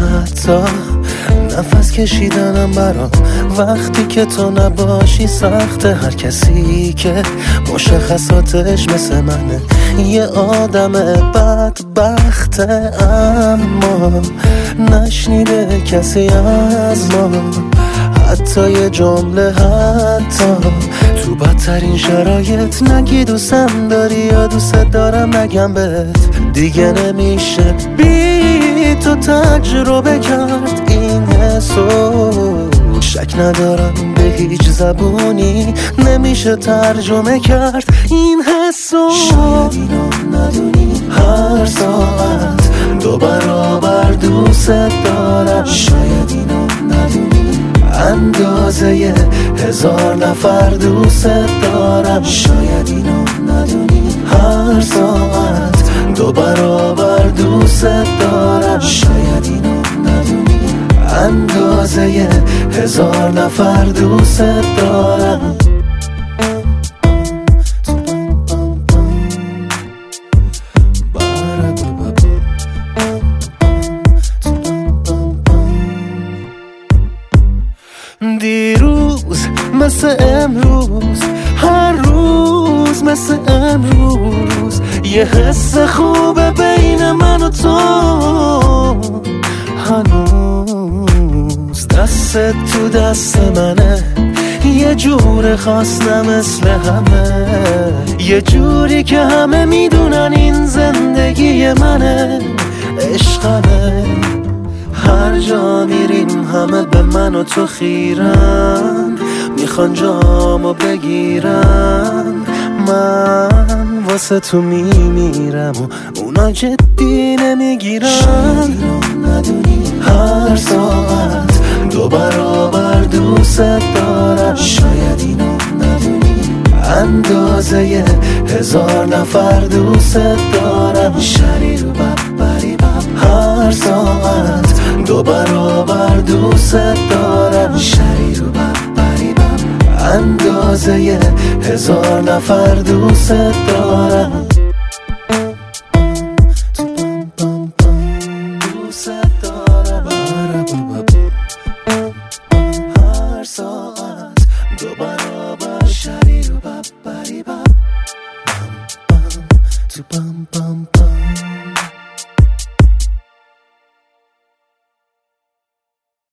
حتی نفس کشیدنم برام وقتی که تو نباشی سخته. هر کسی که مشخصاتش مثل منه یه آدم بدبخته، اما نشنیده کسی از ما حتی یه جمله، حتی تو بدترین شرایط نگی دوستم داری یا دوست دارم نگم بهت دیگه نمیشه بی تو تجربه کرد این حسو. شک ندارم به هیچ زبونی نمیشه ترجمه کرد این حسو. شاید اینو ندونی هر ساعت 2 برابر دوست دارم. شاید اینو ندونی اندازه 1000 نفر دوست دارم. شاید اینو ندونی هر ساعت 2 برابر دوست دارم. شاید اینو ندونی اندازه 1000 نفر دوست دارم. دیروز مثل امروز، هر روز مثل امروز، یه حس خوبه بین من و تو. هنوز دست تو دست منه، یه جور خاص نه مثل همه، یه جوری که همه میدونن این زندگی منه، عشقمه. هر جا میریم همه به من و تو خیرن، میخوان جامو بگیرن. من واسه تو میمیرم و اونا جدی نمیگیرن. شاید اینو ندونی هر ساعت 2 برابر دوست دارم. شاید اینو ندونی اندازه 1000 نفر دوست دارم. شریر و ببری هر ساعت 2 برابر دوست دارم. شریر و ببری اندازه 1000 نفر دوست دارم. دوست دارم.